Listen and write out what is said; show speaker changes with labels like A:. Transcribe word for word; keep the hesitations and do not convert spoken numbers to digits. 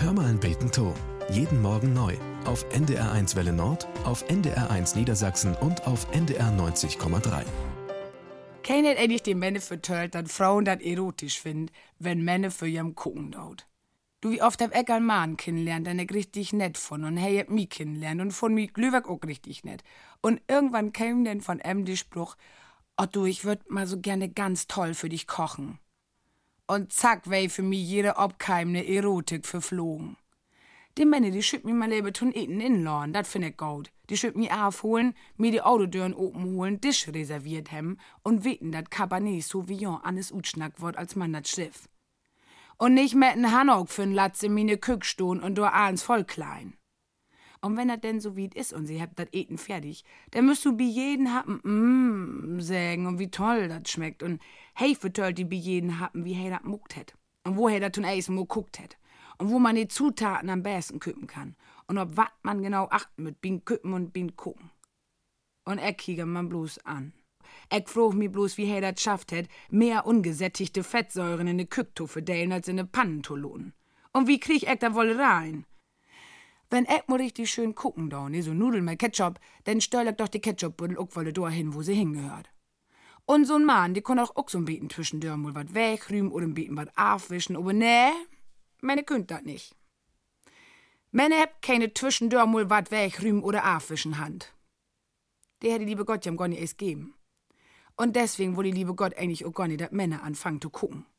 A: Hör mal ein Beten to. Jeden Morgen neu. Auf N D R eins Welle Nord, auf N D R eins Niedersachsen und auf N D R neunzig Komma drei.
B: Keiner endlich die Männer vertellt, dass Frauen das erotisch finden, wenn Männer für ihrem gucken dort. Du, wie oft hab ich einen Mann kennenlernt, den ich richtig nett von und hey, hab mich kennenlernt und von mir Glühwerk auch richtig nett. Und irgendwann kam dann von em der Spruch, oh du, ich würd mal so gerne ganz toll für dich kochen. Und zack, wär für mich jede obkeimende Erotik verflogen. Die Männer, die schütten mir mal lieber tun eten inladen, das find ich gut. Die schütten mich aufholen, mir die Autotüren open holen, Tisch reserviert haben und weten, dat Cabernet Sauvignon alles utschnackt wird, als man dat Schiff. Und nicht mit n Hanok für'n Latz in meine Kück stohn und du ahns voll klein. Und wenn dat denn so wie is und sie habt dat Eten fertig, dann müsst du bei jeden happen, mmm, sagen und wie toll dat schmeckt und hey, vertellt die bei jeden happen, wie hey dat muckt hätt. Und wo hey dat tun eis mo guckt hätt. Und wo man die Zutaten am besten küppen kann. Und ob wat man genau achten mit bin küppen und bin gucken. Und er kiege man bloß an. Ich frug mich bloß, wie er das schafft hat, mehr ungesättigte Fettsäuren in ne Kück zu verdeilen als in ne Pannen zu lohnen. Und wie krieg ich da wohl rein? Wenn ich mal richtig schön gucken da, ne, so Nudeln mit Ketchup, dann stell ich doch die Ketchupbuddel auch wolle da hin, wo sie hingehört. Und so'n Mann, die kann auch auch so ein Beten zwischendurch mal wat wegrühmen oder ein Beten wat aufwischen, aber nee, meine könnt dat nicht. Meine habt keine zwischendurch mal wat wegrühmen oder aufwischen Hand. Die hätte liebe Gott ja gar nicht erst geben. Und deswegen wollte die liebe Gott eigentlich auch gar nicht, dass Männer anfangen zu gucken.